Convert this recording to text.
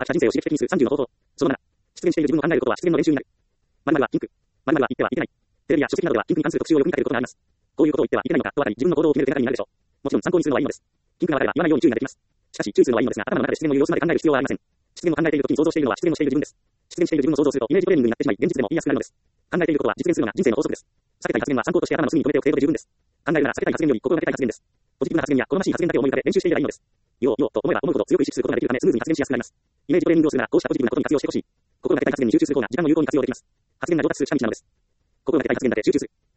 秋田人生を刺激的にする30の方法。その7、失言している自分を考えることは失言の練習になる。〇〇はピンク。〇〇は言ってはいけない。テレビや書籍などではピンクに関する特集をよく見かけることがあります。こういうことを言ってはいけないのかとわかり、自分の行動を決める手がかりになるでしょう。もちろん参考にするのはいいのです。ピンクがわかれば言わないように注意ができます。しかし、注意するのはいいのですが、頭の中で失言を言う様子まで考える必要はありません。失言を考えているときに想像しているのは失言をしている自分です。失言している自分を想像するとイメージトレーニングになってしまい、現実でも言いやすくなるのです。考えていることは実現するのが人生の法則です。避けたい発言は参考として頭の隅に留めておく程度で十分です。考えるなら避けたい発言より心がけたい発言です。ポジティブな発言や好ましい発言だけを思い浮かべ練習していればいいのです。言おうと思えば思うほど強く意識することができるためスムーズに発言しやすくなります。イメージトレーニングをするならこうしたポジティブなことに活用してほしい。心がけたい発言に集中する方が時間も有効に活用できます。発言が上達する近道なのです。心がけたい発言だけ集中する。